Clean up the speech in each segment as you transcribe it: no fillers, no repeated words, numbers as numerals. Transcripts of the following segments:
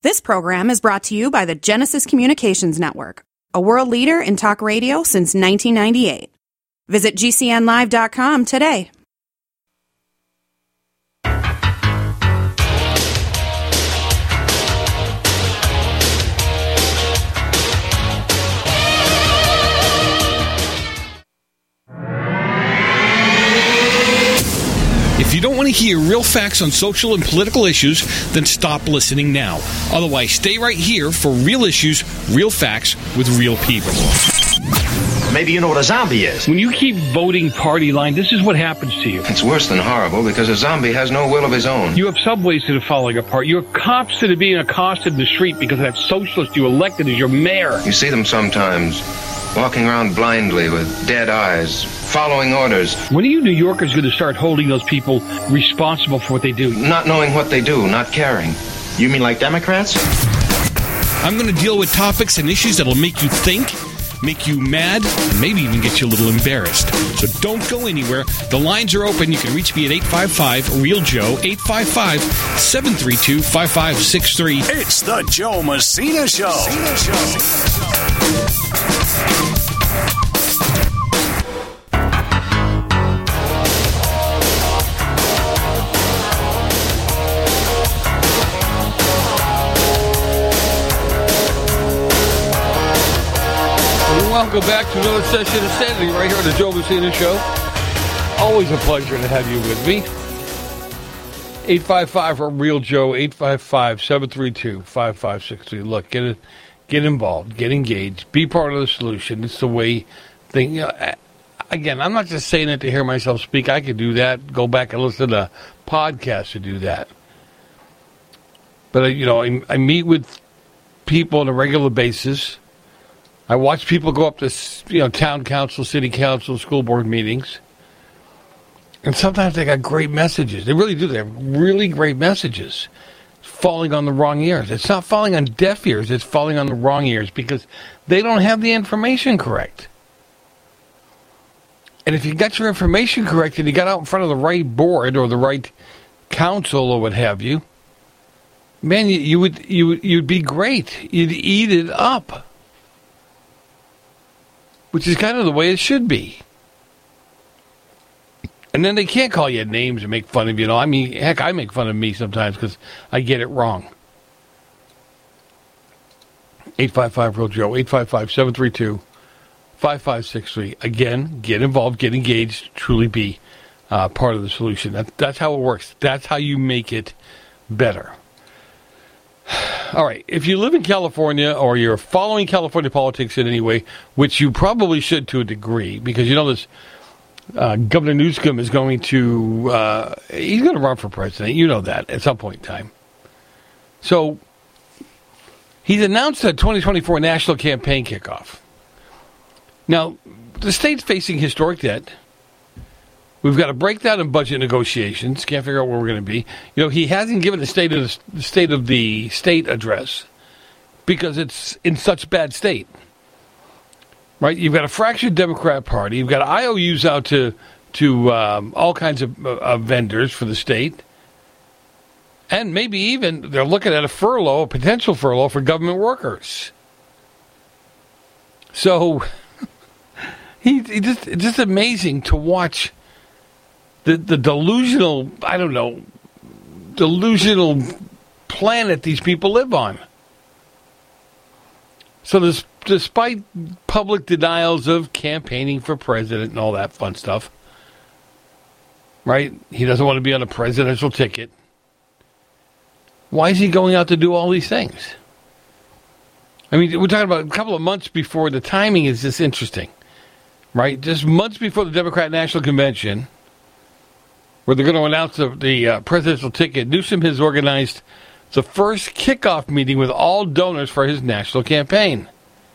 This program is brought to you by the Genesis Communications Network, a world leader in talk radio since 1998. Visit GCNlive.com today. If you don't want to hear real facts on social and political issues, then stop listening now. Otherwise, stay right here for real issues, real facts with real people. Maybe you know what a zombie is. When you keep voting party line, this is what happens to you. It's worse than horrible because a zombie has no will of his own. You have subways that are falling apart. You have cops that are being accosted in the street because that socialist you elected as your mayor. You see them sometimes walking around blindly with dead eyes, following orders. When are you New Yorkers going to start holding those people responsible for what they do? Not knowing what they do, not caring. You mean like Democrats? I'm going to deal with topics and issues that'll make you think, make you mad, and maybe even get you a little embarrassed. So don't go anywhere. The lines are open. You can reach me at 855-REAL-JOE, 855-732-5563. It's the Joe Messina Show. Welcome back to another session of Sanity right here on the Joe Messina Show. Always a pleasure to have you with me. 855-REAL-JOE, 855-732-5563. Look, get involved, get engaged, be part of the solution. It's the way thing. Again, I'm not just saying it to hear myself speak. I could do that. Go back and listen to podcasts to do that. But I meet with people on a regular basis. I watch people go up to, town council, city council, school board meetings. And sometimes they got great messages. They really do. They have really great messages. It's falling on the wrong ears. It's not falling on deaf ears. It's falling on the wrong ears because they don't have the information correct. And if you got your information correct and you got out in front of the right board or the right council or what have you, man, you'd be great. You'd eat it up. Which is kind of the way it should be. And then they can't call you names and make fun of you. I mean, heck, I make fun of me sometimes because I get it wrong. 855-REAL-JOE, 855-732-5563. Again, get involved, get engaged, truly be part of the solution. That's how it works. That's how you make it better. All right, if you live in California or you're following California politics in any way, which you probably should to a degree, because this Governor Newsom is going to, he's going to run for president. You know that at some point in time. So he's announced a 2024 national campaign kickoff. Now, the state's facing historic debt. We've got a breakdown in budget negotiations. Can't figure out where we're going to be. He hasn't given the state of the state address because it's in such bad state. Right? You've got a fractured Democrat Party. You've got IOUs out to all kinds of vendors for the state. And maybe even they're looking at a potential furlough for government workers. So it's just amazing to watch the delusional planet these people live on. So despite public denials of campaigning for president and all that fun stuff, right? He doesn't want to be on a presidential ticket. Why is he going out to do all these things? I mean, we're talking about a couple of months before. The timing is just interesting, right? Just months before the Democrat National Convention, where they're going to announce the presidential ticket, Newsom has organized the first kickoff meeting with all donors for his national campaign.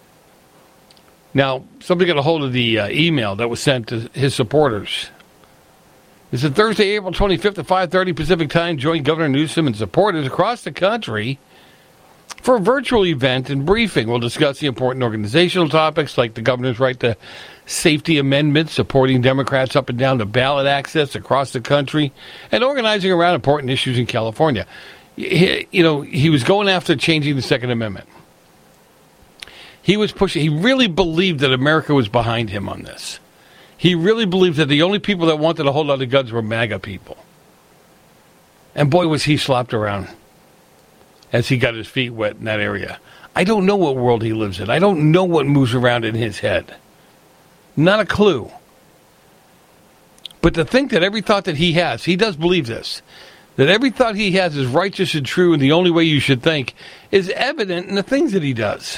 Now, somebody got a hold of the email that was sent to his supporters. It said Thursday, April 25th at 5:30 Pacific Time, join Governor Newsom and supporters across the country for a virtual event and briefing. We'll discuss the important organizational topics like the governor's right to safety amendments, supporting Democrats up and down the ballot access across the country, and organizing around important issues in California. he was going after changing the Second Amendment. He was pushing. He really believed that America was behind him on this. He really believed that the only people that wanted to hold on to guns were MAGA people. And boy, was he slapped around as he got his feet wet in that area. I don't know what world he lives in. I don't know what moves around in his head. Not a clue. But to think that every thought that he has, he does believe this, that every thought he has is righteous and true and the only way you should think, is evident in the things that he does.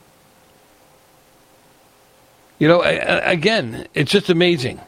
Again, it's just amazing.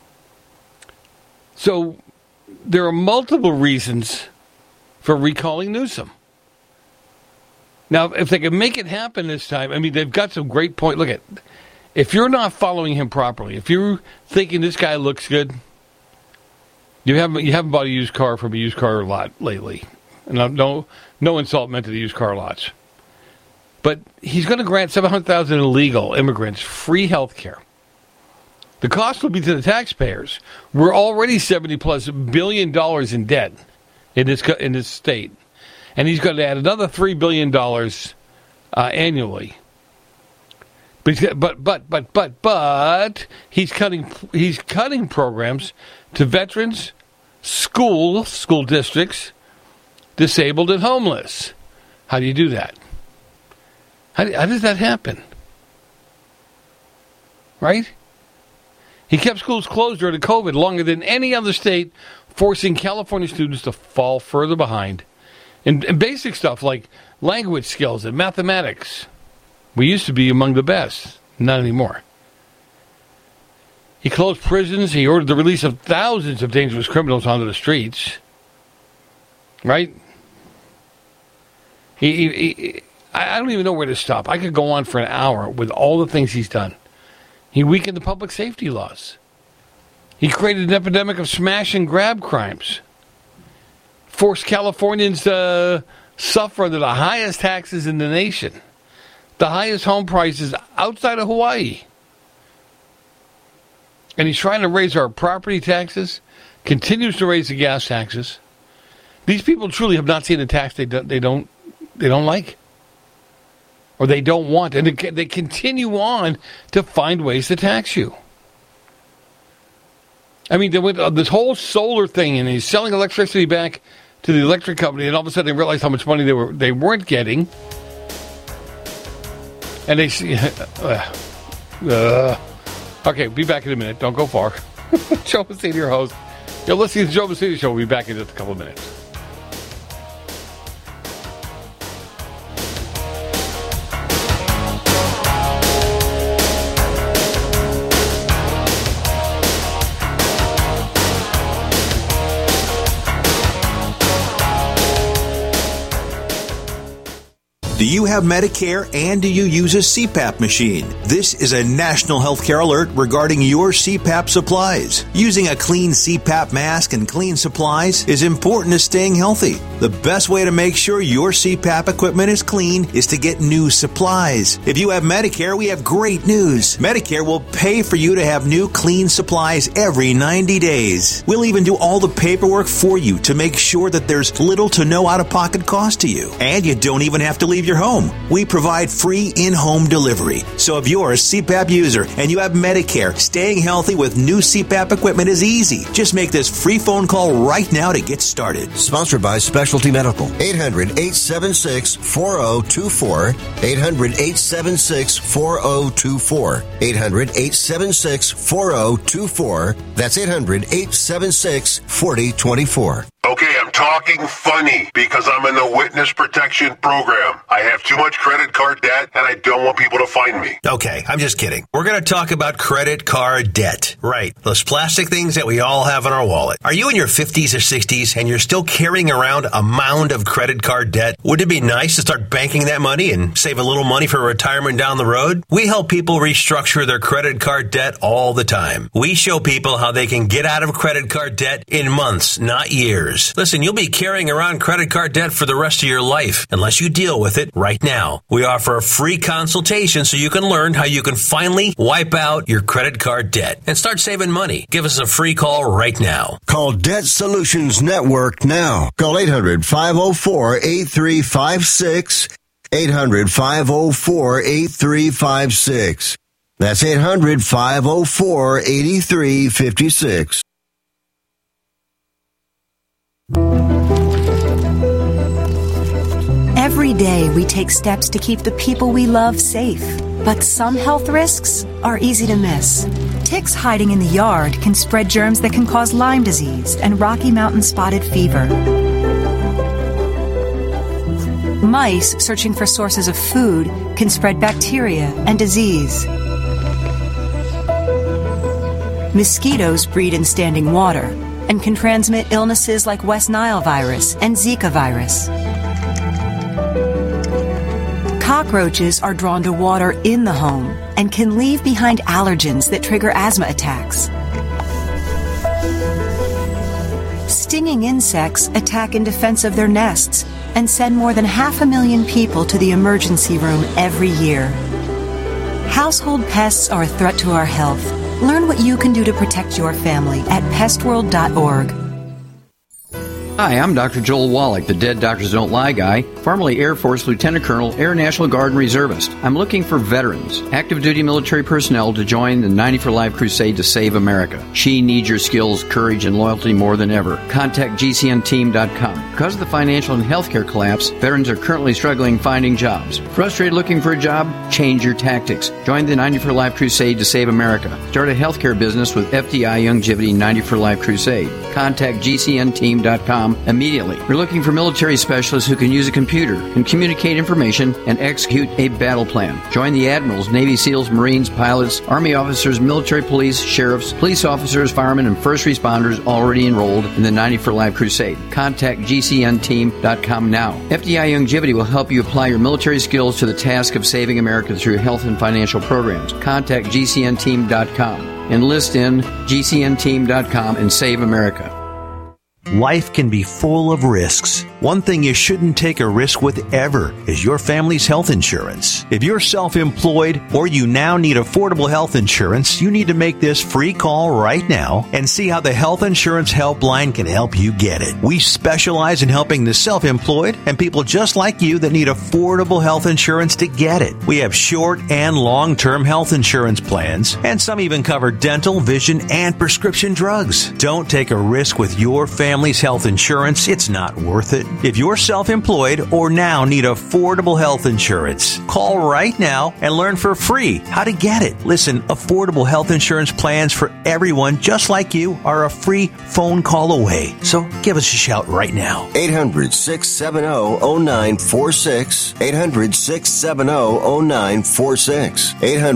So there are multiple reasons for recalling Newsom. Now, if they can make it happen this time, I mean, they've got some great points. Look at, if you're not following him properly, if you're thinking this guy looks good, you haven't bought a used car from a used car lot lately. And no insult meant to the used car lots. But he's going to grant 700,000 illegal immigrants free health care. The cost will be to the taxpayers. We're already $70+ billion in debt in this state. And he's going to add another $3 billion annually. But he's cutting programs to veterans, school districts, disabled and homeless. How do you do that? How does that happen? Right? He kept schools closed during COVID longer than any other state, forcing California students to fall further behind in basic stuff like language skills and mathematics. We used to be among the best. Not anymore. He closed prisons. He ordered the release of thousands of dangerous criminals onto the streets. Right? I don't even know where to stop. I could go on for an hour with all the things he's done. He weakened the public safety laws. He created an epidemic of smash and grab crimes. Forced Californians to suffer under the highest taxes in the nation. The highest home prices outside of Hawaii. And he's trying to raise our property taxes, continues to raise the gas taxes. These people truly have not seen a tax they don't like. Or they don't want, and they continue on to find ways to tax you. I mean, they went on this whole solar thing, and he's selling electricity back to the electric company, and all of a sudden they realized how much money they weren't getting, and they see. Okay, be back in a minute. Don't go far. Joe Messina, your host. You're listening to the Joe Messina Show. We'll be back in just a couple of minutes. Do you have Medicare and do you use a CPAP machine? This is a national healthcare alert regarding your CPAP supplies. Using a clean CPAP mask and clean supplies is important to staying healthy. The best way to make sure your CPAP equipment is clean is to get new supplies. If you have Medicare, we have great news. Medicare will pay for you to have new clean supplies every 90 days. We'll even do all the paperwork for you to make sure that there's little to no out-of-pocket cost to you. And you don't even have to leave your home. We provide free in-home delivery. So if you're a CPAP user and you have Medicare, staying healthy with new CPAP equipment is easy. Just make this free phone call right now to get started. Sponsored by Specialty Medical. 800-876-4024. 800-876-4024. 800-876-4024. That's 800-876-4024. Okay, I'm talking funny because I'm in the witness protection program. I have too much credit card debt and I don't want people to find me. Okay, I'm just kidding. We're going to talk about credit card debt. Right, those plastic things that we all have in our wallet. Are you in your 50s or 60s and you're still carrying around a mound of credit card debt? Wouldn't it be nice to start banking that money and save a little money for retirement down the road? We help people restructure their credit card debt all the time. We show people how they can get out of credit card debt in months, not years. years. Listen, you'll be carrying around credit card debt for the rest of your life unless you deal with it right now. We offer a free consultation so you can learn how you can finally wipe out your credit card debt and start saving money. Give us a free call right now. Call Debt Solutions Network now. Call 800-504-8356. 800-504-8356. That's 800-504-8356. Every day we take steps to keep the people we love safe. But some health risks are easy to miss. Ticks hiding in the yard can spread germs that can cause Lyme disease and Rocky Mountain spotted fever. Mice searching for sources of food can spread bacteria and disease. Mosquitoes breed in standing water and can transmit illnesses like West Nile virus and Zika virus. Cockroaches are drawn to water in the home and can leave behind allergens that trigger asthma attacks. Stinging insects attack in defense of their nests and send more than 500,000 people to the emergency room every year. Household pests are a threat to our health. Learn what you can do to protect your family at pestworld.org. Hi, I'm Dr. Joel Wallach, the Dead Doctors Don't Lie guy, formerly Air Force Lieutenant Colonel, Air National Guard and Reservist. I'm looking for veterans, active duty military personnel to join the 90 for Life crusade to save America. She needs your skills, courage, and loyalty more than ever. Contact GCNteam.com. Because of the financial and healthcare collapse, veterans are currently struggling finding jobs. Frustrated looking for a job? Change your tactics. Join the 90 for Life crusade to save America. Start a healthcare business with FDI Youngevity 90 for Life crusade. Contact GCNteam.com immediately. We're looking for military specialists who can use a computer and communicate information and execute a battle plan. Join the admirals, Navy SEALs, Marines, pilots, Army officers, military police, sheriffs, police officers, firemen, and first responders already enrolled in the 90 for Life crusade. Contact GCNteam.com now. FDI Youngevity will help you apply your military skills to the task of saving America through health and financial programs. Contact GCNteam.com. Enlist in GCNteam.com and save America. Life can be full of risks. One thing you shouldn't take a risk with ever is your family's health insurance. If you're self-employed or you now need affordable health insurance, you need to make this free call right now and see how the Health Insurance Helpline can help you get it. We specialize in helping the self-employed and people just like you that need affordable health insurance to get it. We have short and long-term health insurance plans, and some even cover dental, vision, and prescription drugs. Don't take a risk with your family's health insurance. It's not worth it. If you're self-employed or now need affordable health insurance, call right now and learn for free how to get it. Listen, affordable health insurance plans for everyone just like you are a free phone call away. So give us a shout right now. 800-670-0946. 800-670-0946.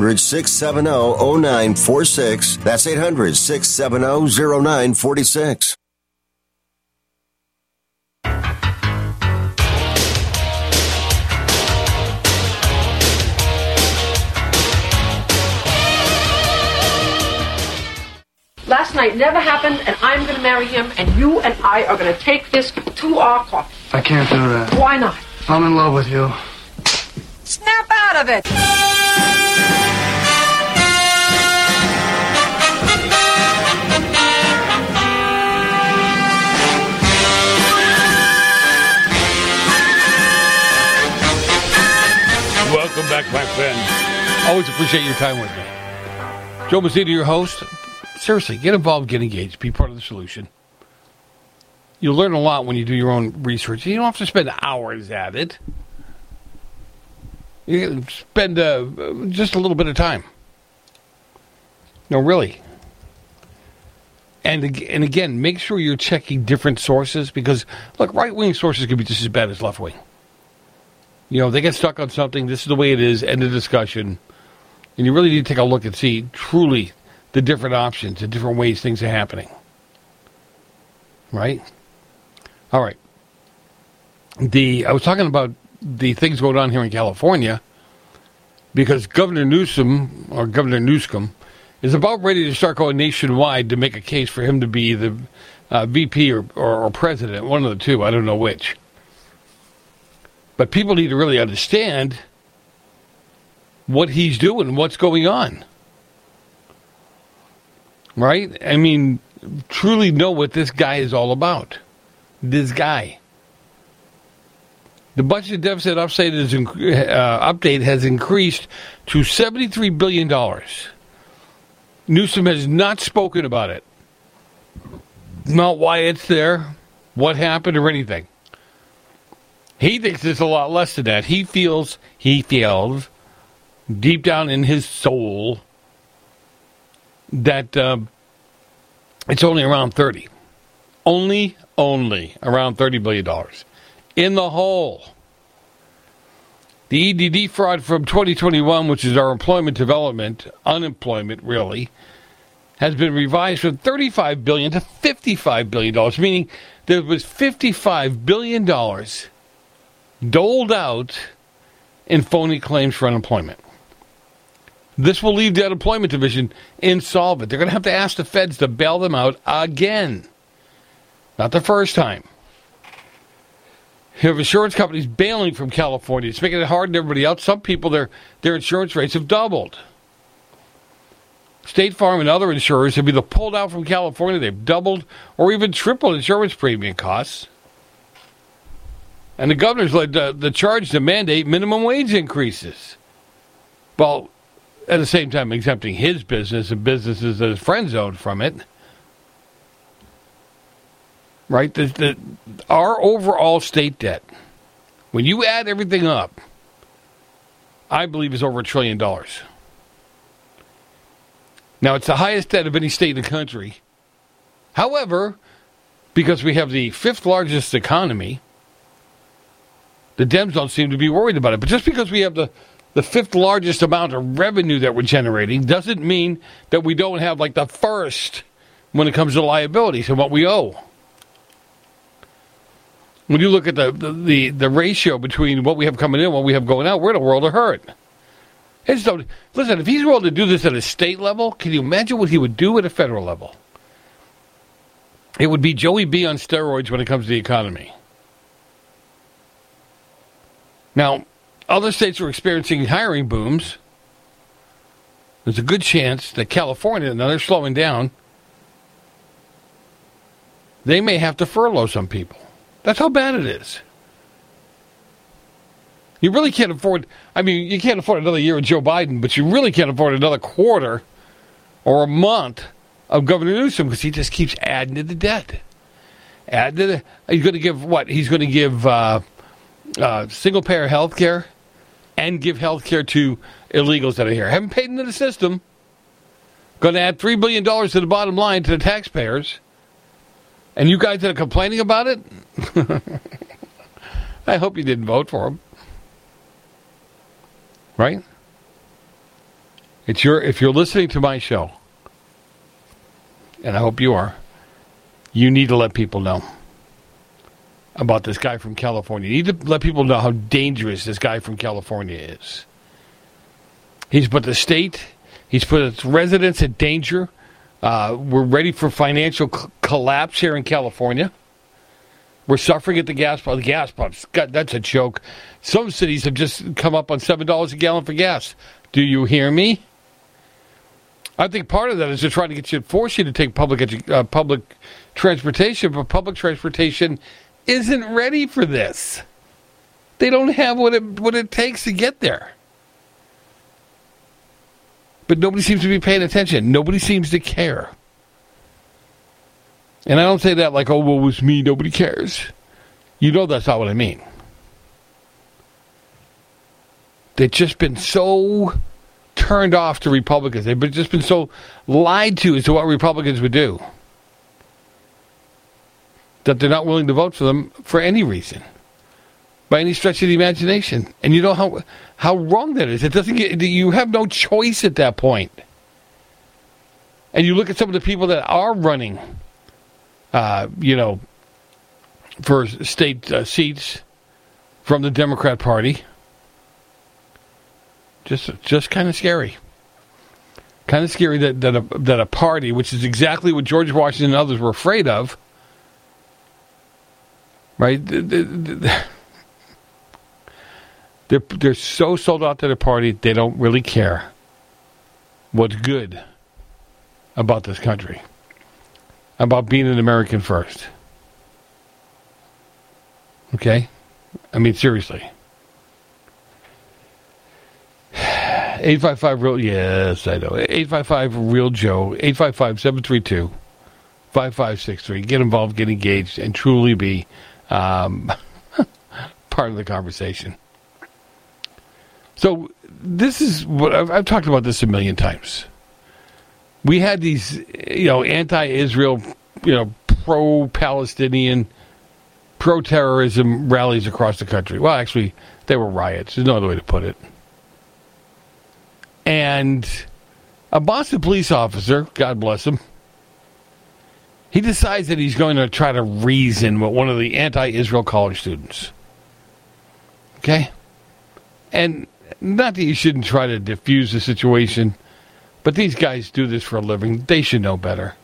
800-670-0946. That's 800-670-0946. Last night never happened, and I'm going to marry him, and you and I are going to take this to our coffin. I can't do that. Why not? I'm in love with you. Snap out of it! Welcome back, my friend. Always appreciate your time with me. Joe Messina, your host. Seriously, get involved, get engaged, be part of the solution. You'll learn a lot when you do your own research. You don't have to spend hours at it. You can spend just a little bit of time. No, really. And again, make sure you're checking different sources because, look, right-wing sources can be just as bad as left-wing. You know, they get stuck on something, this is the way it is, end of discussion. And you really need to take a look and see truly the different options, the different ways things are happening. Right? All right. I was talking about the things going on here in California because Governor Newsom is about ready to start going nationwide to make a case for him to be the VP or president, one of the two. I don't know which. But people need to really understand what he's doing, what's going on. Right? I mean, truly know what this guy is all about. This guy. The budget deficit update has increased to $73 billion. Newsom has not spoken about it. Not why it's there, what happened, or anything. He thinks it's a lot less than that. He feels deep down in his soul that it's only around 30. Only around $30 billion in the hole. The EDD fraud from 2021, which is our unemployment really, has been revised from $35 billion to $55 billion, meaning there was $55 billion doled out in phony claims for unemployment. This will leave the unemployment division insolvent. They're going to have to ask the feds to bail them out again. Not the first time. You have insurance companies bailing from California. It's making it hard on everybody else. Some people, their insurance rates have doubled. State Farm and other insurers have either pulled out from California, they've doubled, or even tripled insurance premium costs. And the governor's led the charge to mandate minimum wage increases. Well, at the same time exempting his business and businesses that his friends owned from it. Right? Our overall state debt, when you add everything up, I believe is over $1 trillion. Now, it's the highest debt of any state in the country. However, because we have the fifth largest economy, the Dems don't seem to be worried about it. But just because we have the fifth largest amount of revenue that we're generating doesn't mean that we don't have like the first when it comes to liabilities and what we owe. When you look at the ratio between what we have coming in and what we have going out, we're in a world of hurt. Listen, if he's willing to do this at a state level, can you imagine what he would do at a federal level? It would be Joey B on steroids when it comes to the economy. Now, other states are experiencing hiring booms. There's a good chance that California, now they're slowing down, they may have to furlough some people. That's how bad it is. You really can't afford, you can't afford another year of Joe Biden, but you really can't afford another quarter or a month of Governor Newsom because he just keeps adding to the debt. He's going to give what? He's going to give single-payer health care and give health care to illegals that are here. Haven't paid into the system. Going to add $3 billion to the bottom line to the taxpayers. And you guys that are complaining about it, I hope you didn't vote for him. Right? If you're listening to my show, and I hope you are, you need to let people know about this guy from California. You need to let people know how dangerous this guy from California is. He's put the state, he's put its residents in danger. We're ready for financial collapse here in California. We're suffering at the gas pump. The gas pumps, God, that's a joke. Some cities have just come up on $7 a gallon for gas. Do you hear me? I think part of that is to try to force you to take public transportation, but public transportation isn't ready for this. They don't have what it takes to get there. But nobody seems to be paying attention. Nobody seems to care. And I don't say that like, oh, well, it was me, nobody cares. You know that's not what I mean. They've just been so turned off to Republicans. They've just been so lied to as to what Republicans would do that they're not willing to vote for them for any reason, by any stretch of the imagination. And you know how wrong that is. You have no choice at that point. And you look at some of the people that are running, for state seats from the Democrat Party. Just kind of scary. Kind of scary that a party, which is exactly what George Washington and others were afraid of, right? They're so sold out to their party, they don't really care what's good about this country, about being an American first. Okay? I mean, seriously. 855-REAL, yes, I know. 855-REAL-JOE, 855-732-5563. Get involved, get engaged, and truly be part of the conversation. So this is what I've talked about this a million times. We had these, anti-Israel, pro-Palestinian, pro-terrorism rallies across the country. Well, actually, they were riots. There's no other way to put it. And a Boston police officer, God bless him, he decides that he's going to try to reason with one of the anti-Israel college students. Okay? And not that you shouldn't try to diffuse the situation, but these guys do this for a living. They should know better.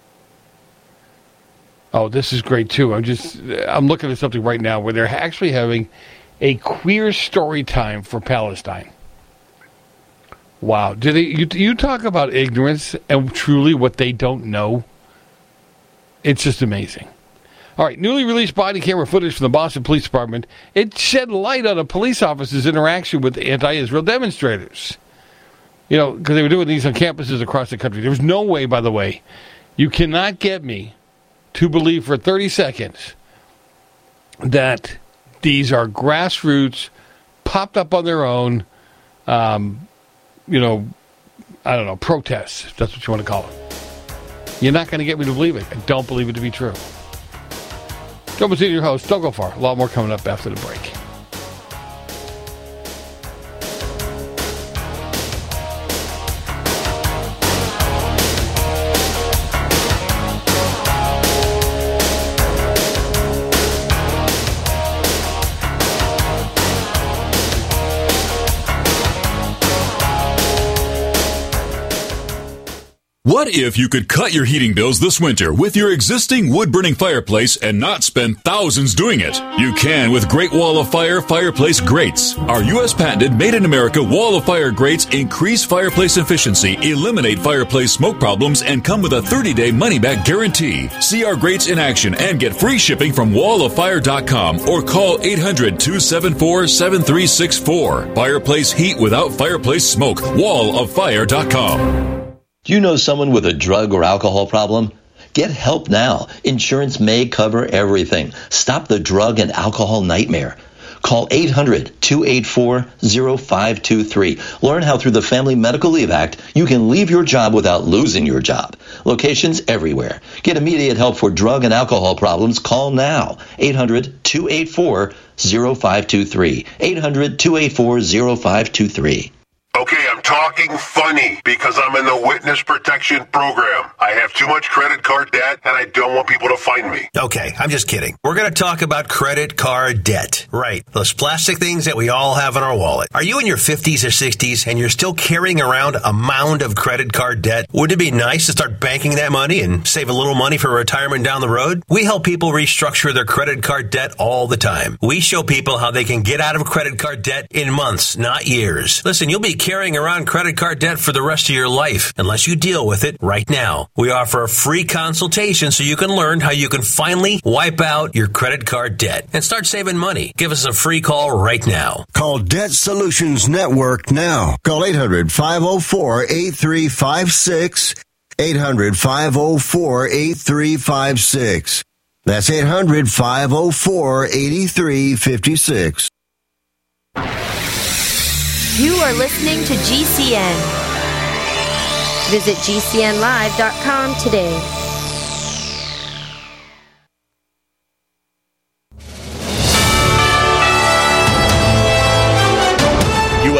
Oh, this is great, too. I'm looking at something right now where they're actually having a queer story time for Palestine. Wow. You talk about ignorance and truly what they don't know? It's just amazing. All right, newly released body camera footage from the Boston Police Department. It shed light on a police officer's interaction with anti-Israel demonstrators. Because they were doing these on campuses across the country. There's no way, by the way, you cannot get me to believe for 30 seconds that these are grassroots, popped up on their own, protests, if that's what you want to call it. You're not going to get me to believe it. I don't believe it to be true. Joe Messina, your host. Don't go far. A lot more coming up after the break. What if you could cut your heating bills this winter with your existing wood-burning fireplace and not spend thousands doing it? You can with Great Wall of Fire fireplace grates. Our U.S. patented made-in-America Wall of Fire grates increase fireplace efficiency, eliminate fireplace smoke problems, and come with a 30-day money-back guarantee. See our grates in action and get free shipping from walloffire.com or call 800-274-7364. Fireplace heat without fireplace smoke. walloffire.com. Do you know someone with a drug or alcohol problem? Get help now. Insurance may cover everything. Stop the drug and alcohol nightmare. Call 800-284-0523. Learn how through the Family Medical Leave Act, you can leave your job without losing your job. Locations everywhere. Get immediate help for drug and alcohol problems. Call now. 800-284-0523. 800-284-0523. Okay, I'm talking funny because I'm in the witness protection program. I have too much credit card debt and I don't want people to find me. Okay, I'm just kidding. We're going to talk about credit card debt. Right, those plastic things that we all have in our wallet. Are you in your 50s or 60s and you're still carrying around a mound of credit card debt? Wouldn't it be nice to start banking that money and save a little money for retirement down the road? We help people restructure their credit card debt all the time. We show people how they can get out of credit card debt in months, not years. Listen, you'll be carrying around credit card debt for the rest of your life unless you deal with it right now. We offer a free consultation so you can learn how you can finally wipe out your credit card debt and start saving money. Give us a free call right now. Call Debt Solutions Network now. Call 800-504-8356. 800-504-8356. That's 800-504-8356. You are listening to GCN. Visit GCNlive.com today.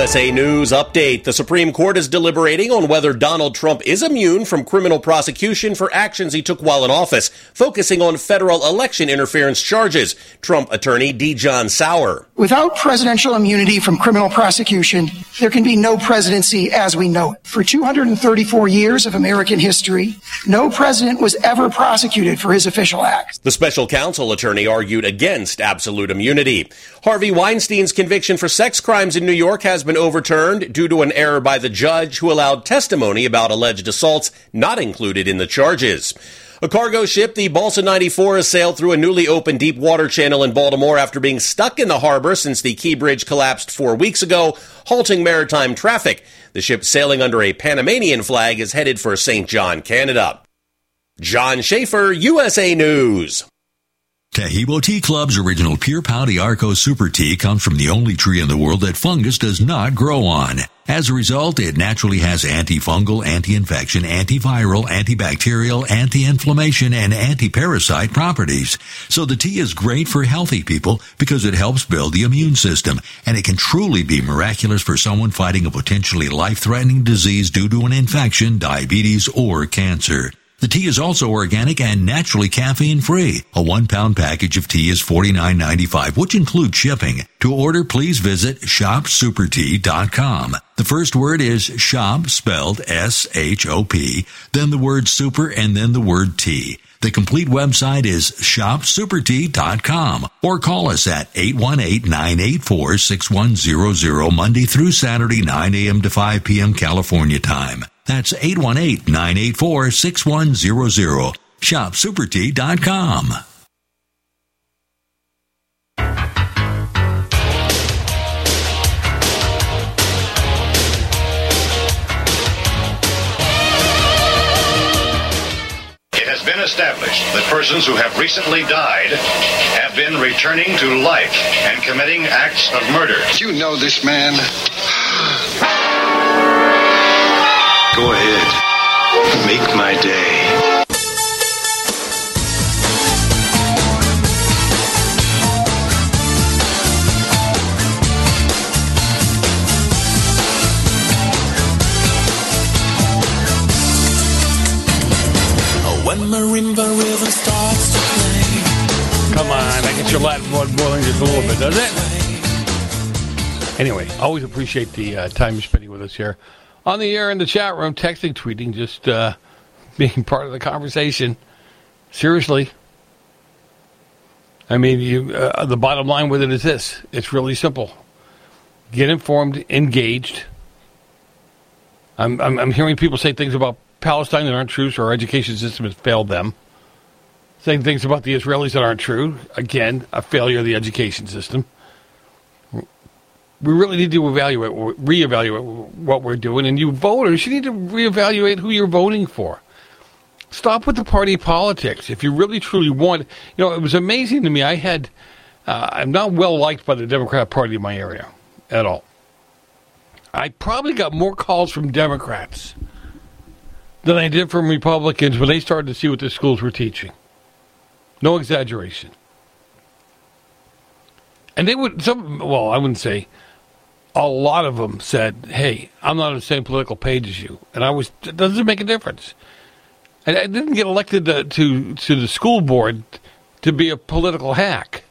USA News Update. The Supreme Court is deliberating on whether Donald Trump is immune from criminal prosecution for actions he took while in office, focusing on federal election interference charges. Trump attorney D. John Sauer. Without presidential immunity from criminal prosecution, there can be no presidency as we know it. For 234 years of American history, no president was ever prosecuted for his official acts. The special counsel attorney argued against absolute immunity. Harvey Weinstein's conviction for sex crimes in New York has been overturned due to an error by the judge who allowed testimony about alleged assaults not included in the charges. A cargo ship, the Balsa 94, has sailed through a newly opened deep water channel in Baltimore after being stuck in the harbor since the Key Bridge collapsed 4 weeks ago, halting maritime traffic. The ship, sailing under a Panamanian flag, is headed for St. John, Canada. John Schaefer, USA News. Tahibo Tea Club's original Pure Pouty Arco Super Tea comes from the only tree in the world that fungus does not grow on. As a result, it naturally has antifungal, anti-infection, antiviral, antibacterial, anti-inflammation, and anti-parasite properties. So the tea is great for healthy people because it helps build the immune system, and it can truly be miraculous for someone fighting a potentially life-threatening disease due to an infection, diabetes, or cancer. The tea is also organic and naturally caffeine-free. A 1-pound package of tea is $49.95, which includes shipping. To order, please visit shopsupertea.com. The first word is shop, spelled S-H-O-P, then the word super, and then the word tea. The complete website is shopsupertea.com, or call us at 818-984-6100 Monday through Saturday, 9 a.m. to 5 p.m. California time. That's 818-984-6100. ShopSuperTea.com. It has been established that persons who have recently died have been returning to life and committing acts of murder. You know this man. Go ahead. Make my day. When marimba rhythm starts to play. Come on, I get your Latin blood boiling just a little bit, does it? Anyway, always appreciate the time you're spending with us here. On the air, in the chat room, texting, tweeting, just being part of the conversation. Seriously. I mean, the bottom line with it is this. It's really simple. Get informed, engaged. I'm hearing people say things about Palestine that aren't true, so our education system has failed them. Saying things about the Israelis that aren't true. Again, a failure of the education system. We really need to reevaluate what we're doing. And you voters, you need to reevaluate who you're voting for. Stop with the party politics. If you really, truly want... You know, it was amazing to me. I'm not well liked by the Democrat Party in my area at all. I probably got more calls from Democrats than I did from Republicans when they started to see what the schools were teaching. No exaggeration. And they would... I wouldn't say... A lot of them said, hey, I'm not on the same political page as you. And it doesn't make a difference. And I didn't get elected to the school board to be a political hack.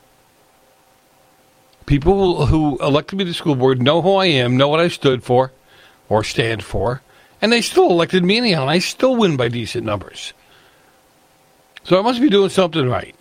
People who elected me to the school board know who I am, know what I stood for or stand for, and they still elected me anyhow, and I still win by decent numbers. So I must be doing something right.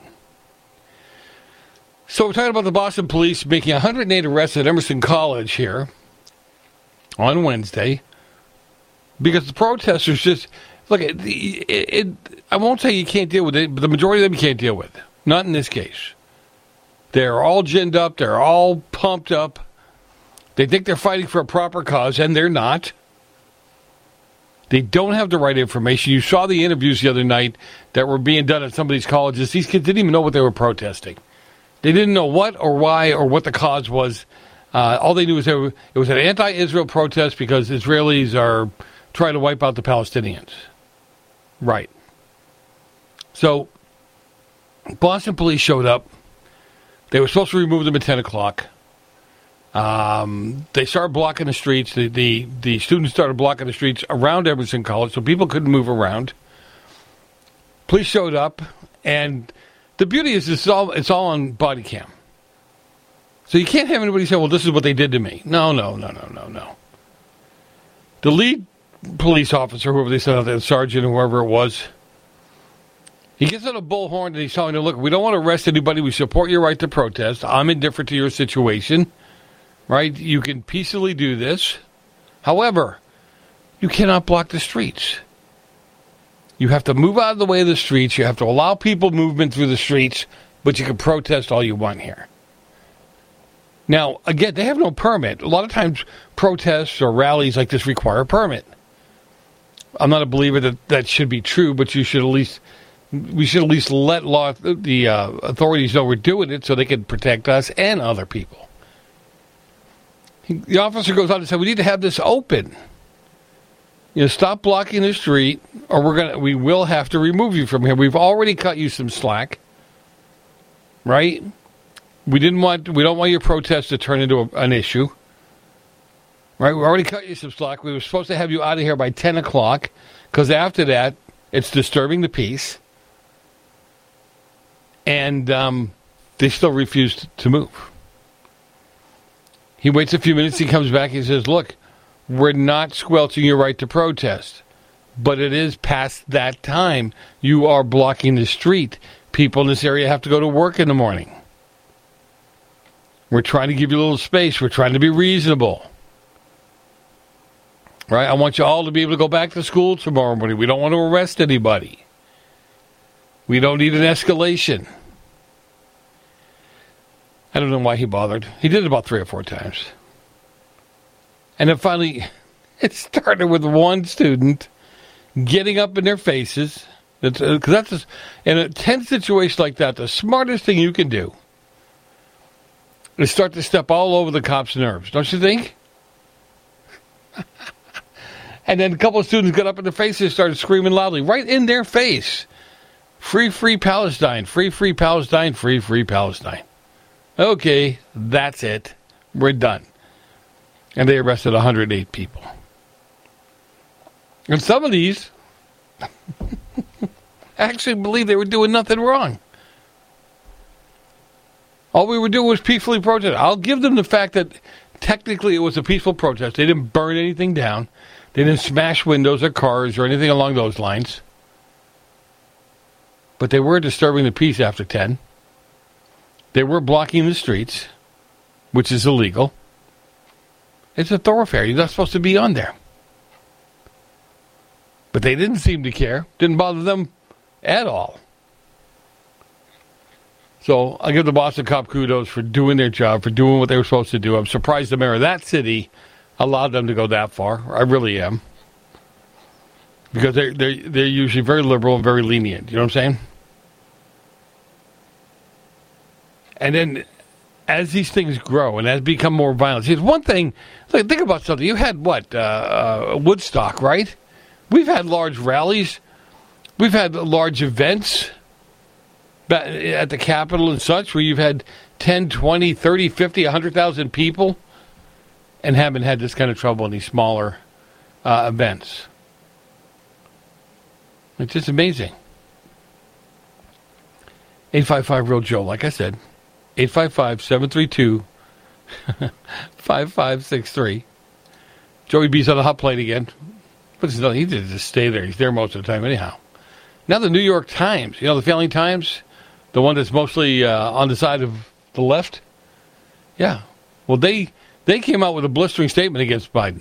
So we're talking about the Boston police making 108 arrests at Emerson College here on Wednesday because the protesters just... Look, I won't say you can't deal with it, but the majority of them you can't deal with. Not in this case. They're all ginned up. They're all pumped up. They think they're fighting for a proper cause, and they're not. They don't have the right information. You saw the interviews the other night that were being done at some of these colleges. These kids didn't even know what they were protesting. They didn't know what or why or what the cause was. All they knew was it was an anti-Israel protest because Israelis are trying to wipe out the Palestinians. Right. So, Boston police showed up. They were supposed to remove them at 10 o'clock. They started blocking the streets. The students started blocking the streets around Emerson College, so people couldn't move around. Police showed up, and the beauty is it's all on body cam. So you can't have anybody say, well, this is what they did to me. No. The lead police officer, whoever they sent out there, sergeant, whoever it was, he gets on a bullhorn and he's telling them, look, we don't want to arrest anybody. We support your right to protest. I'm indifferent to your situation. Right? You can peacefully do this. However, you cannot block the streets. You have to move out of the way of the streets. You have to allow people movement through the streets, but you can protest all you want here. Now, again, they have no permit. A lot of times protests or rallies like this require a permit. I'm not a believer that should be true, but we should at least let the authorities know we're doing it so they can protect us and other people. The officer goes on and says, we need to have this open. Stop blocking the street, or we will have to remove you from here. We've already cut you some slack, right? We don't want your protest to turn into an issue, right? We already cut you some slack. We were supposed to have you out of here by 10 o'clock, because after that, it's disturbing the peace. And they still refused to move. He waits a few minutes. He comes back. He says, look, we're not squelching your right to protest, but it is past that time. You are blocking the street. People in this area have to go to work in the morning. We're trying to give you a little space. We're trying to be reasonable. Right? I want you all to be able to go back to school tomorrow morning. We don't want to arrest anybody. We don't need an escalation. I don't know why he bothered. He did it about 3 or 4 times. And then finally, it started with one student getting up in their faces. Because that's in a tense situation like that, the smartest thing you can do is start to step all over the cops' nerves, don't you think? And then a couple of students got up in their faces and started screaming loudly, right in their face. Free, free Palestine, free, free Palestine, free, free Palestine. Okay, that's it. We're done. And they arrested 108 people. And some of these actually believed they were doing nothing wrong. All we were doing was peacefully protest. I'll give them the fact that technically it was a peaceful protest. They didn't burn anything down. They didn't smash windows or cars or anything along those lines. But they were disturbing the peace after 10. They were blocking the streets, which is illegal. It's a thoroughfare. You're not supposed to be on there. But they didn't seem to care. Didn't bother them at all. So I give the Boston Cop kudos for doing their job, for doing what they were supposed to do. I'm surprised the mayor of that city allowed them to go that far. I really am. Because they're usually very liberal and very lenient. You know what I'm saying? And then as these things grow and as become more violent, see, it's one thing, think about something. You had Woodstock, right? We've had large rallies. We've had large events at the Capitol and such where you've had 10, 20, 30, 50, 100,000 people and haven't had this kind of trouble in these smaller events. It's just amazing. 855-REAL-JOE, like I said. 855-732-5563. Joey B's on the hot plate again. But he did just stay there. He's there most of the time anyhow. Now the New York Times. The Family Times? The one that's mostly on the side of the left? Yeah. Well, they came out with a blistering statement against Biden.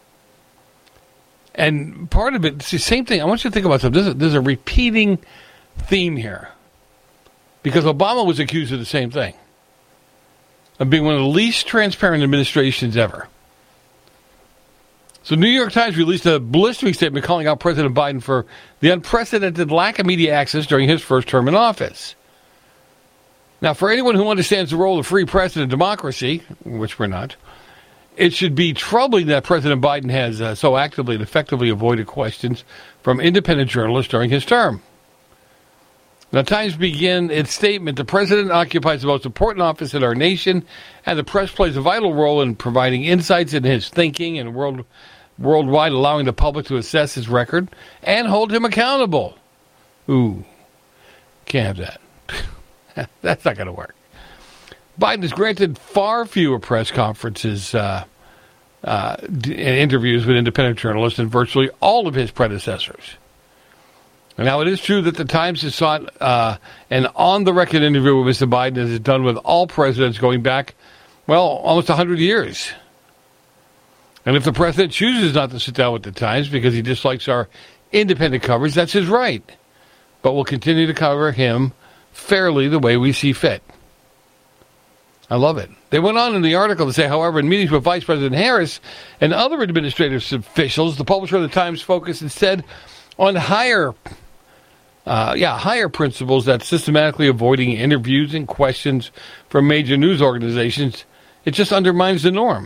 And part of it, it's the same thing. I want you to think about something. There's a repeating theme here. Because Obama was accused of the same thing. Of being one of the least transparent administrations ever. So New York Times released a blistering statement calling out President Biden for the unprecedented lack of media access during his first term in office. Now, for anyone who understands the role of free press in a democracy, which we're not, it should be troubling that President Biden has so actively and effectively avoided questions from independent journalists during his term. The Times began its statement, the president occupies the most important office in our nation, and the press plays a vital role in providing insights into his thinking and worldwide, allowing the public to assess his record and hold him accountable. Ooh, can't have that. That's not going to work. Biden has granted far fewer press conferences and interviews with independent journalists than virtually all of his predecessors. Now, it is true that the Times has sought an on-the-record interview with Mr. Biden, as it's done with all presidents going back, well, almost 100 years. And if the president chooses not to sit down with the Times because he dislikes our independent coverage, that's his right. But we'll continue to cover him fairly the way we see fit. I love it. They went on in the article to say, however, in meetings with Vice President Harris and other administrative officials, the publisher of the Times focused instead on higher principles that systematically avoiding interviews and questions from major news organizations. It just undermines the norm.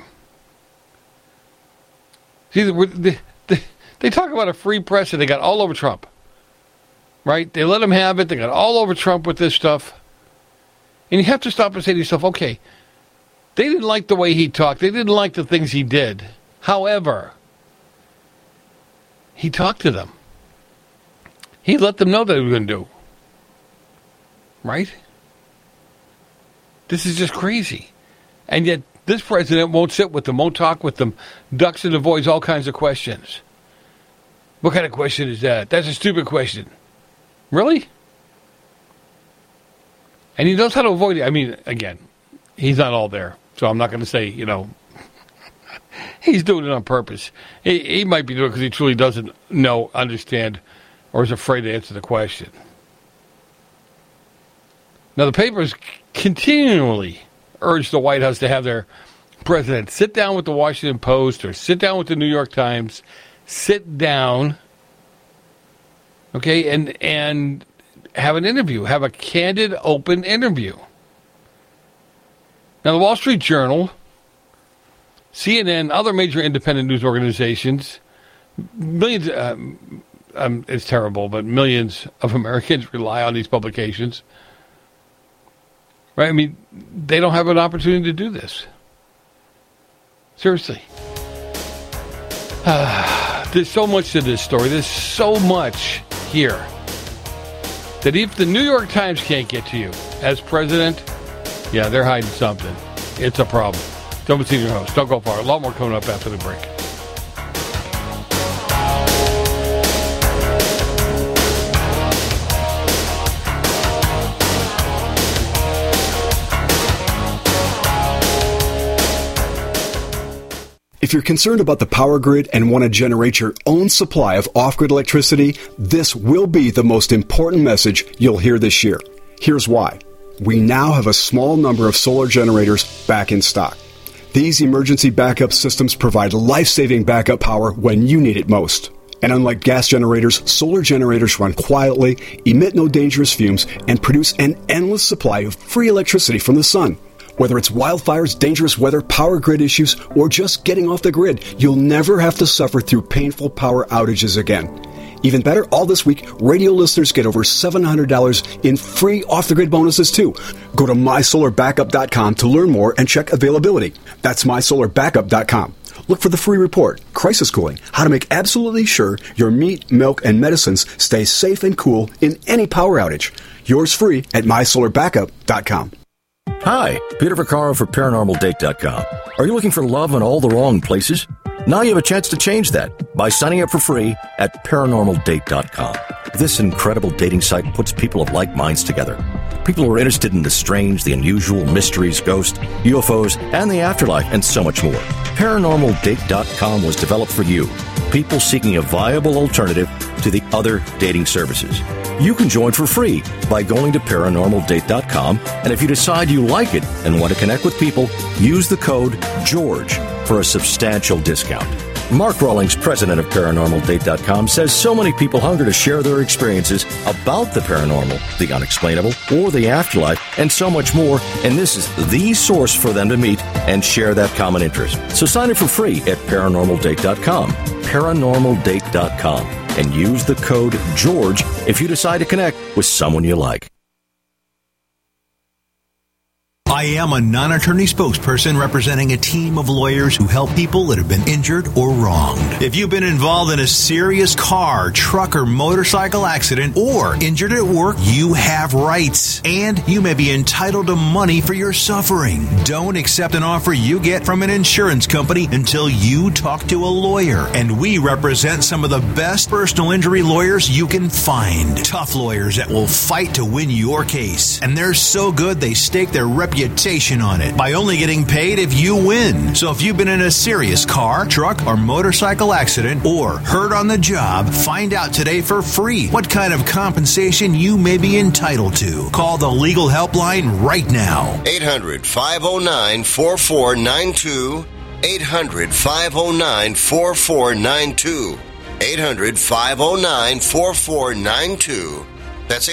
See, they talk about a free press and they got all over Trump. Right? They let him have it. They got all over Trump with this stuff. And you have to stop and say to yourself, okay, they didn't like the way he talked. They didn't like the things he did. However, he talked to them. He let them know that he was going to do. Right? This is just crazy. And yet, this president won't sit with them, won't talk with them, ducks and avoids all kinds of questions. What kind of question is that? That's a stupid question. Really? And he knows how to avoid it. I mean, again, he's not all there. So I'm not going to say, he's doing it on purpose. He might be doing it because he truly doesn't know, understand, or is afraid to answer the question. Now, the papers continually urge the White House to have their president sit down with the Washington Post or sit down with the New York Times, sit down, okay, and have an interview, have a candid, open interview. Now, the Wall Street Journal, CNN, other major independent news organizations, millions, it's terrible, but millions of Americans rely on these publications. Right? I mean, they don't have an opportunity to do this. Seriously. There's so much to this story. There's so much here that if the New York Times can't get to you as president, yeah, they're hiding something. It's a problem. Joe Messina, your host. Don't go far. A lot more coming up after the break. If you're concerned about the power grid and want to generate your own supply of off-grid electricity, this will be the most important message you'll hear this year. Here's why. We now have a small number of solar generators back in stock. These emergency backup systems provide life-saving backup power when you need it most. And unlike gas generators, solar generators run quietly, emit no dangerous fumes, and produce an endless supply of free electricity from the sun. Whether it's wildfires, dangerous weather, power grid issues, or just getting off the grid, you'll never have to suffer through painful power outages again. Even better, all this week, radio listeners get over $700 in free off-the-grid bonuses, too. Go to mysolarbackup.com to learn more and check availability. That's mysolarbackup.com. Look for the free report, Crisis Cooling, how to make absolutely sure your meat, milk, and medicines stay safe and cool in any power outage. Yours free at mysolarbackup.com. Hi, Peter Vaccaro for ParanormalDate.com. Are you looking for love in all the wrong places? Now you have a chance to change that by signing up for free at ParanormalDate.com. This incredible dating site puts people of like minds together. People who are interested in the strange, the unusual, mysteries, ghosts, UFOs, and the afterlife, and so much more. ParanormalDate.com was developed for you, people seeking a viable alternative to the other dating services. You can join for free by going to ParanormalDate.com, and if you decide you like it and want to connect with people, use the code GEORGE for a substantial discount. Mark Rawlings, president of ParanormalDate.com, says so many people hunger to share their experiences about the paranormal, the unexplainable, or the afterlife, and so much more, and this is the source for them to meet and share that common interest. So sign up for free at ParanormalDate.com, ParanormalDate.com, and use the code GEORGE if you decide to connect with someone you like. I am a non-attorney spokesperson representing a team of lawyers who help people that have been injured or wronged. If you've been involved in a serious car, truck, or motorcycle accident or injured at work, you have rights, and you may be entitled to money for your suffering. Don't accept an offer you get from an insurance company until you talk to a lawyer, and we represent some of the best personal injury lawyers you can find. Tough lawyers that will fight to win your case, and they're so good they stake their reputation on it by only getting paid if you win. So if you've been in a serious car, truck, or motorcycle accident or hurt on the job, find out today for free what kind of compensation you may be entitled to. Call the legal helpline right now. 800-509-4492. 800-509-4492. 800-509-4492. That's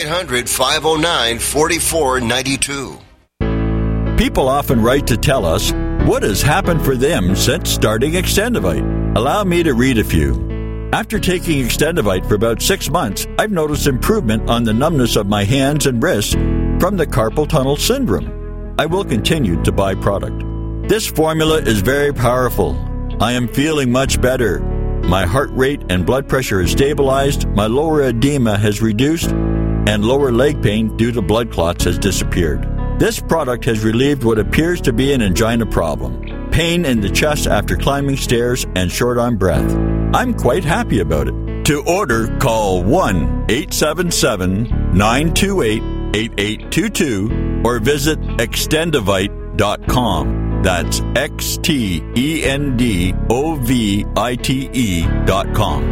800-509-4492. People often write to tell us what has happened for them since starting Extendivite. Allow me to read a few. After taking Extendivite for about 6 months, I've noticed improvement on the numbness of my hands and wrists from the carpal tunnel syndrome. I will continue to buy product. This formula is very powerful. I am feeling much better. My heart rate and blood pressure is stabilized, my lower edema has reduced, and lower leg pain due to blood clots has disappeared. This product has relieved what appears to be an angina problem, pain in the chest after climbing stairs, and short on breath. I'm quite happy about it. To order, call 1-877-928-8822 or visit Extendivite.com. That's XTENDOVITE.com.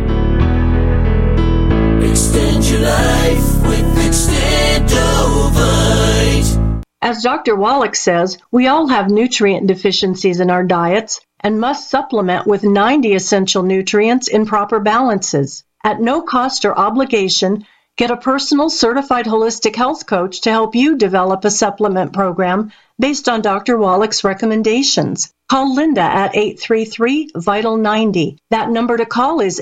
Extend your life with Extendovite. As Dr. Wallach says, we all have nutrient deficiencies in our diets and must supplement with 90 essential nutrients in proper balances. At no cost or obligation, get a personal certified holistic health coach to help you develop a supplement program based on Dr. Wallach's recommendations. Call Linda at 833-VITAL-90. That number to call is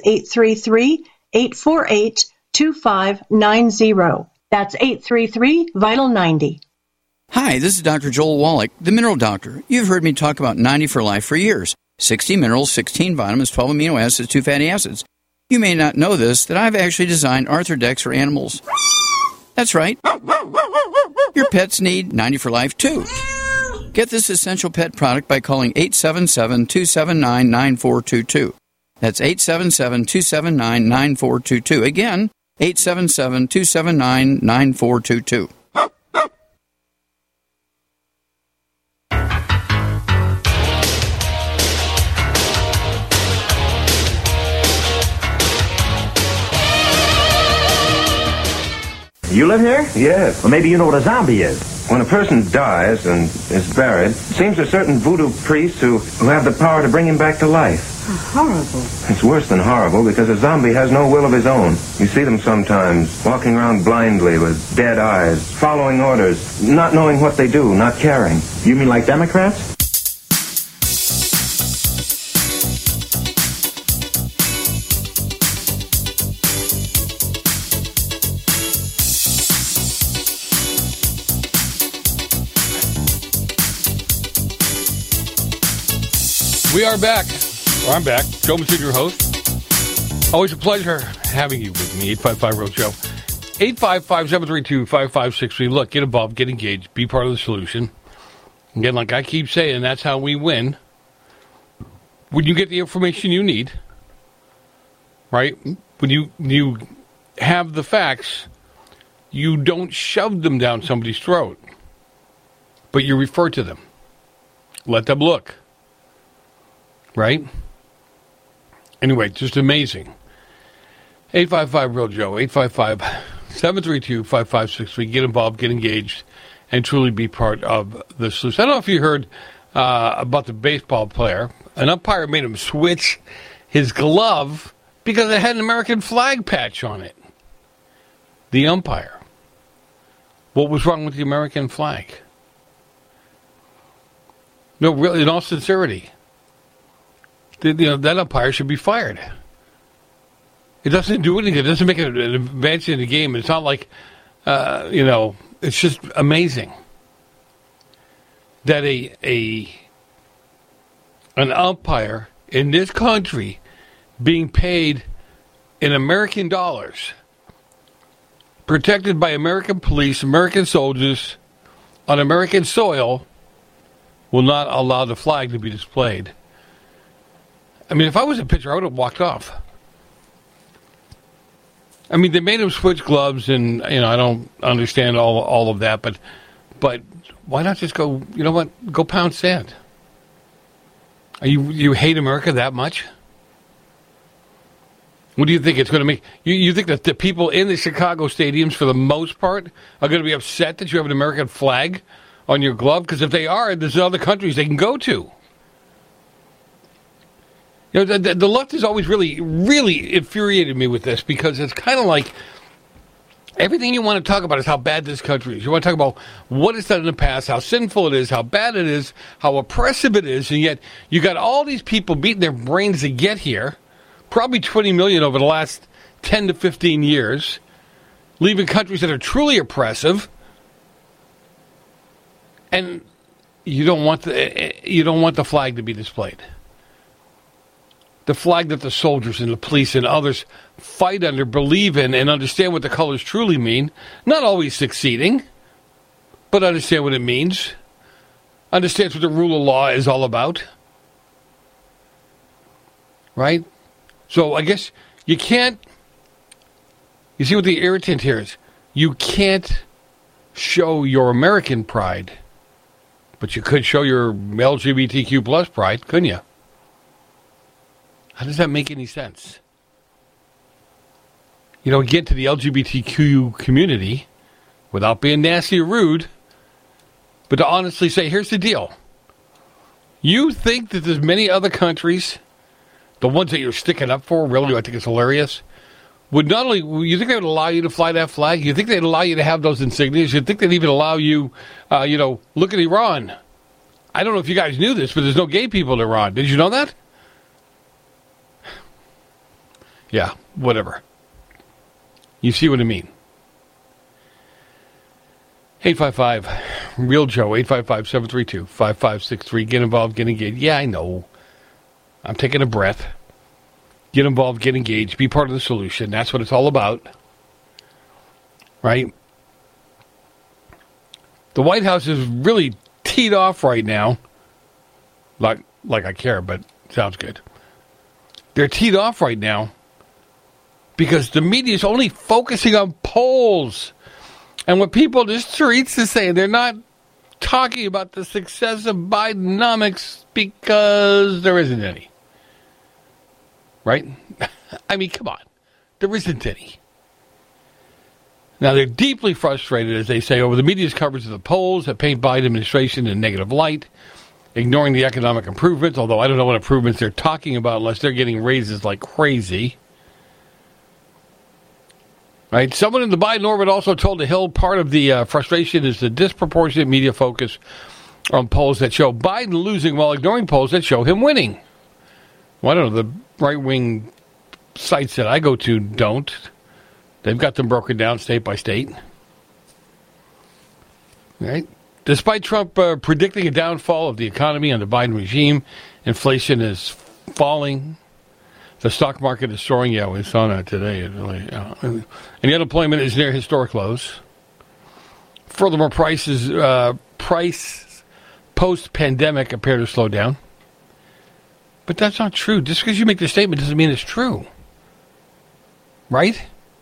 833-848-2590. That's 833-VITAL-90. Hi, this is Dr. Joel Wallach, the Mineral Doctor. You've heard me talk about 90 for Life for years. 60 minerals, 16 vitamins, 12 amino acids, 2 fatty acids. You may not know this, that I've actually designed Arthrodex for animals. That's right. Your pets need 90 for Life, too. Get this essential pet product by calling 877-279-9422. That's 877-279-9422. Again, 877-279-9422. You live here? Yes. Well, maybe you know what a zombie is. When a person dies and is buried, it seems there's certain voodoo priests who have the power to bring him back to life. Horrible. It's worse than horrible because a zombie has no will of his own. You see them sometimes walking around blindly with dead eyes, following orders, not knowing what they do, not caring. You mean like Democrats? We are back. Or I'm back. Joe Masin, your host. Always a pleasure having you with me. 855-REAL-JOE. 855-732-5563. Look, get involved, get engaged, be part of the solution. Again, like I keep saying, that's how we win. When you get the information you need, right? When you have the facts, you don't shove them down somebody's throat, but you refer to them. Let them look. Right? Anyway, just amazing. 855-REAL-JOE. 855-732-5563. Get involved, get engaged, and truly be part of the solution. I don't know if you heard about the baseball player. An umpire made him switch his glove because it had an American flag patch on it. The umpire. What was wrong with the American flag? No, really, in all sincerity, that umpire should be fired. It doesn't do anything. It doesn't make an advance in the game. It's not like, it's just amazing that an umpire in this country being paid in American dollars, protected by American police, American soldiers, on American soil, will not allow the flag to be displayed. I mean, if I was a pitcher, I would have walked off. I mean, they made him switch gloves, and I don't understand all of that, but why not just go? You know what? Go pound sand. You hate America that much? What do you think it's going to make? You think that the people in the Chicago stadiums, for the most part, are going to be upset that you have an American flag on your glove? Because if they are, there's other countries they can go to. The left has always really, really infuriated me with this, because it's kind of like everything you want to talk about is how bad this country is. You want to talk about what it's done in the past, how sinful it is, how bad it is, how oppressive it is, and yet you got all these people beating their brains to get here, probably 20 million over the last 10 to 15 years, leaving countries that are truly oppressive, and you don't want the flag to be displayed. The flag that the soldiers and the police and others fight under, believe in, and understand what the colors truly mean. Not always succeeding, but understand what it means. Understands what the rule of law is all about. Right? So I guess you can't... You see what the irritant here is? You can't show your American pride, but you could show your LGBTQ plus pride, couldn't you? How does that make any sense? Get to the LGBTQ community without being nasty or rude, but to honestly say, here's the deal. You think that there's many other countries, the ones that you're sticking up for, really, I think it's hilarious, would not only, you think they would allow you to fly that flag? You think they'd allow you to have those insignias? You think they'd even allow you, look at Iran. I don't know if you guys knew this, but there's no gay people in Iran. Did you know that? Yeah, whatever. You see what I mean? 855-REAL-JOE, 855-732-5563. Get involved, get engaged. Yeah, I know. I'm taking a breath. Get involved, get engaged. Be part of the solution. That's what it's all about. Right? The White House is really teed off right now. Like I care, but sounds good. They're teed off right now because the media is only focusing on polls. And what people in the streets are saying, they're not talking about the success of Bidenomics because there isn't any. Right? I mean, come on. There isn't any. Now, they're deeply frustrated, as they say, over the media's coverage of the polls that paint Biden administration in a negative light, ignoring the economic improvements, although I don't know what improvements they're talking about unless they're getting raises like crazy. Right? Someone in the Biden orbit also told The Hill part of the frustration is the disproportionate media focus on polls that show Biden losing while ignoring polls that show him winning. Well, I don't know, the right-wing sites that I go to don't. They've got them broken down state by state. Right? Despite Trump predicting a downfall of the economy under the Biden regime, inflation is falling. The stock market is soaring. Yeah, we saw that today. It really, and the unemployment is near historic lows. Furthermore, price post-pandemic appear to slow down. But that's not true. Just because you make the statement doesn't mean it's true. Right?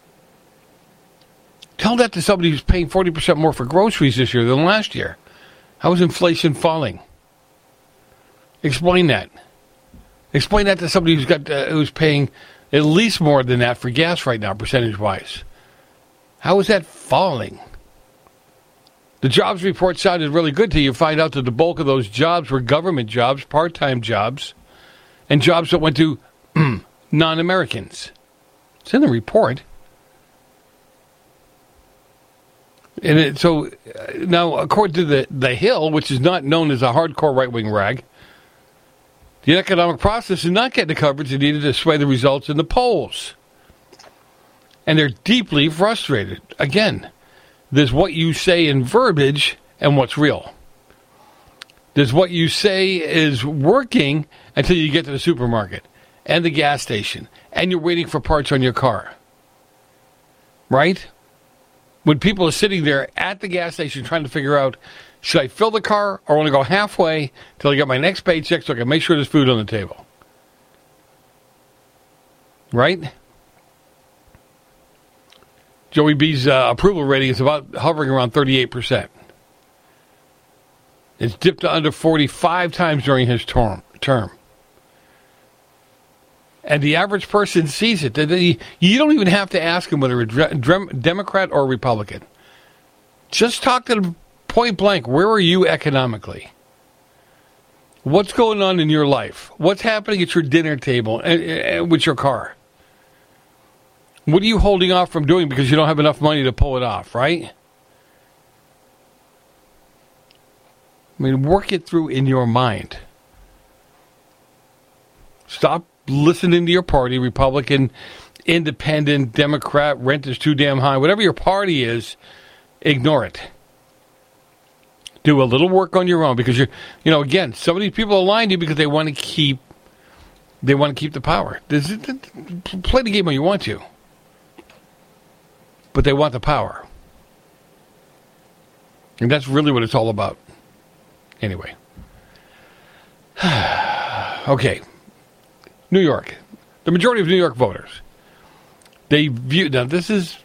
Tell that to somebody who's paying 40% more for groceries this year than last year. How is inflation falling? Explain that. Explain that to somebody who's paying at least more than that for gas right now, percentage-wise. How is that falling? The jobs report sounded really good till you find out that the bulk of those jobs were government jobs, part-time jobs, and jobs that went to non-Americans. It's in the report. And so now, according to the Hill, which is not known as a hardcore right-wing rag, the economic process is not getting the coverage it needed to sway the results in the polls. And they're deeply frustrated. Again, there's what you say in verbiage and what's real. There's what you say is working until you get to the supermarket and the gas station and you're waiting for parts on your car. Right? When people are sitting there at the gas station trying to figure out, should I fill the car or want to go halfway till I get my next paycheck so I can make sure there's food on the table? Right? Joey B's approval rating is about hovering around 38%. It's dipped to under 45 times during his term. And the average person sees it. You don't even have to ask him whether a Democrat or Republican. Just talk to them point blank. Where are you economically? What's going on in your life? What's happening at your dinner table with your car? What are you holding off from doing because you don't have enough money to pull it off, right? I mean, work it through in your mind. Stop listening to your party, Republican, Independent, Democrat, rent is too damn high. Whatever your party is, ignore it. Do a little work on your own because again, some of these people are lying to you because they want to keep the power. Play the game when you want to. But they want the power. And that's really what it's all about. Anyway. Okay. New York. The majority of New York voters. They view... Now, this is...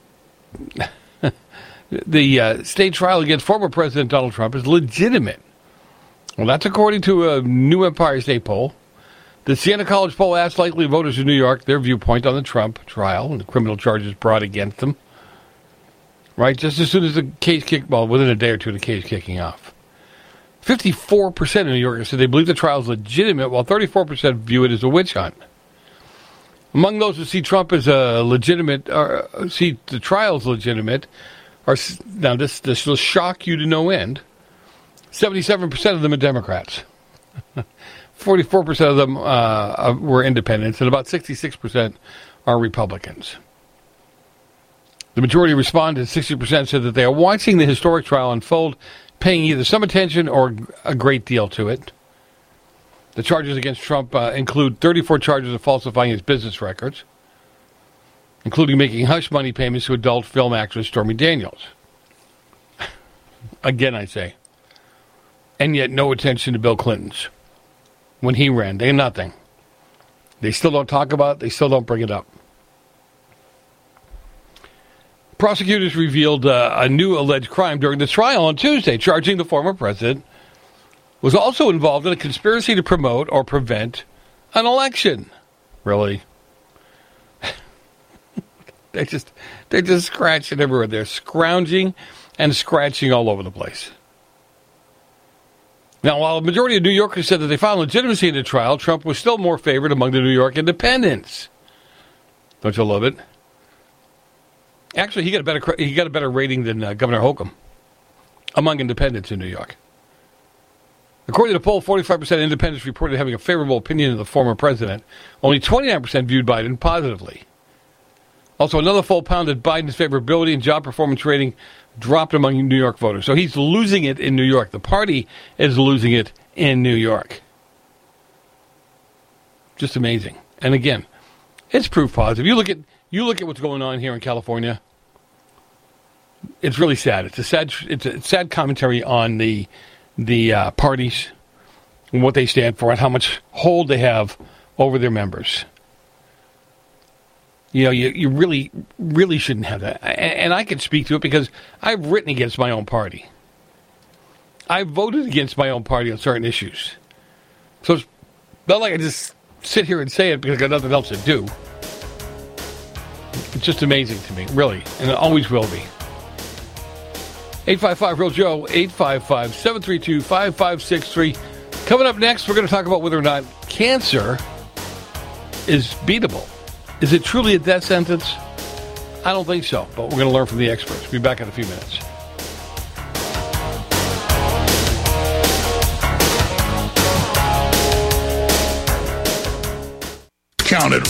the state trial against former President Donald Trump is legitimate. Well, that's according to a New Empire State poll. The Siena College poll asked likely voters in New York their viewpoint on the Trump trial and the criminal charges brought against them. Right? Just as soon as the case kicked... Well, within a day or two, the case kicking off. 54% of New Yorkers said they believe the trial is legitimate, while 34% view it as a witch hunt. Among those who see Trump as a legitimate, or see the trial as legitimate, now this will shock you to no end. 77% of them are Democrats. 44% of them were independents, and about 66% are Republicans. The majority of respondents, 60%, said that they are watching the historic trial unfold, paying either some attention or a great deal to it. The charges against Trump include 34 charges of falsifying his business records, including making hush money payments to adult film actress Stormy Daniels. Again, I say. And yet no attention to Bill Clinton's. When he ran, they had nothing. They still don't talk about it. They still don't bring it up. Prosecutors revealed a new alleged crime during the trial on Tuesday, charging the former president was also involved in a conspiracy to promote or prevent an election. Really? They're just scratching everywhere. They're scrounging and scratching all over the place. Now, while a majority of New Yorkers said that they found legitimacy in the trial, Trump was still more favored among the New York independents. Don't you love it? Actually, he got a better rating than Governor Holcomb among independents in New York. According to the poll, 45% independents reported having a favorable opinion of the former president. Only 29% viewed Biden positively. Also, another poll pounded Biden's favorability and job performance rating dropped among New York voters. So he's losing it in New York. The party is losing it in New York. Just amazing. And again, it's proof positive. You look at what's going on here in California. It's really sad. It's a sad commentary on the parties and what they stand for and how much hold they have over their members. You know, you really, really shouldn't have that. And I can speak to it because I've written against my own party. I've voted against my own party on certain issues. So it's not like I just sit here and say it because I've got nothing else to do. It's just amazing to me, really, and it always will be. 855-REAL-JOE, 855-732-5563. Coming up next, we're going to talk about whether or not cancer is beatable. Is it truly a death sentence? I don't think so, but we're going to learn from the experts. We'll be back in a few minutes. Counted